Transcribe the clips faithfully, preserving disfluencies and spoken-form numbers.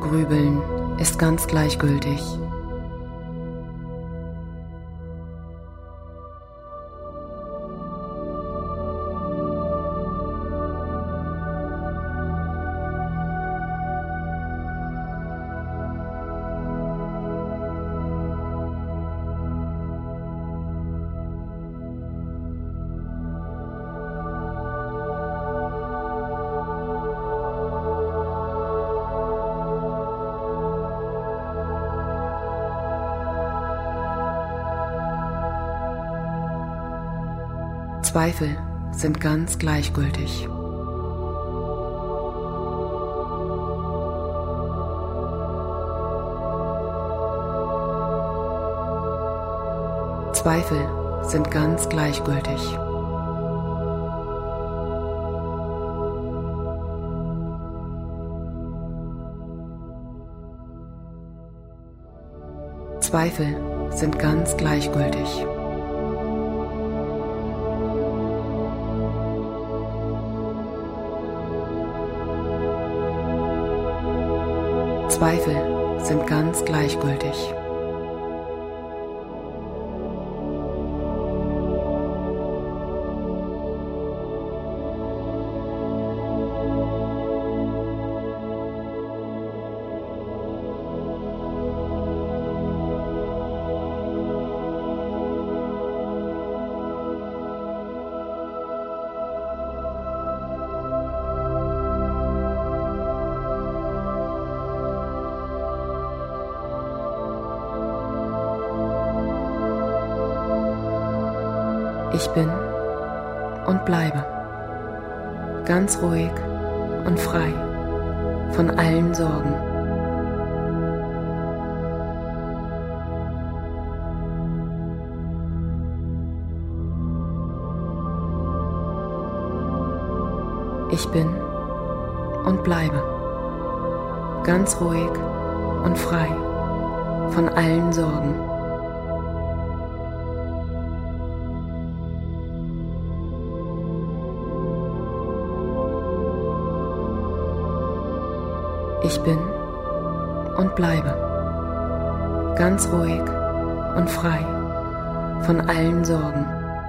Grübeln ist ganz gleichgültig. Zweifel sind ganz gleichgültig. Zweifel sind ganz gleichgültig. Zweifel sind ganz gleichgültig. Zweifel sind ganz gleichgültig. Ich bin und bleibe ganz ruhig und frei von allen Sorgen. Ich bin und bleibe ganz ruhig und frei von allen Sorgen. Ich bin und bleibe ganz ruhig und frei von allen Sorgen.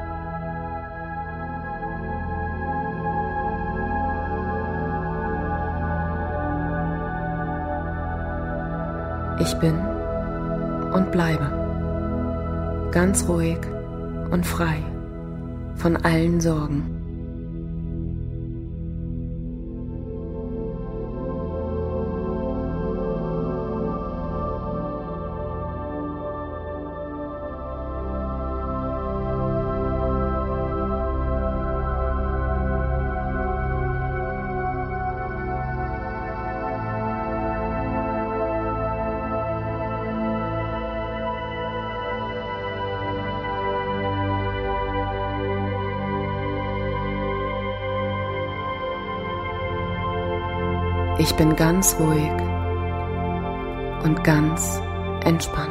Ich bin und bleibe ganz ruhig und frei von allen Sorgen. Ich bin ganz ruhig und ganz entspannt.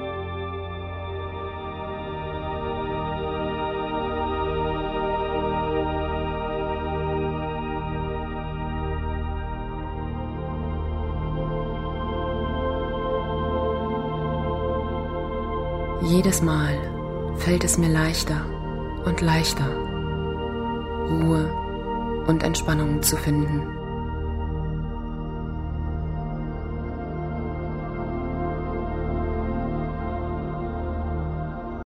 Jedes Mal fällt es mir leichter und leichter, Ruhe und Entspannung zu finden.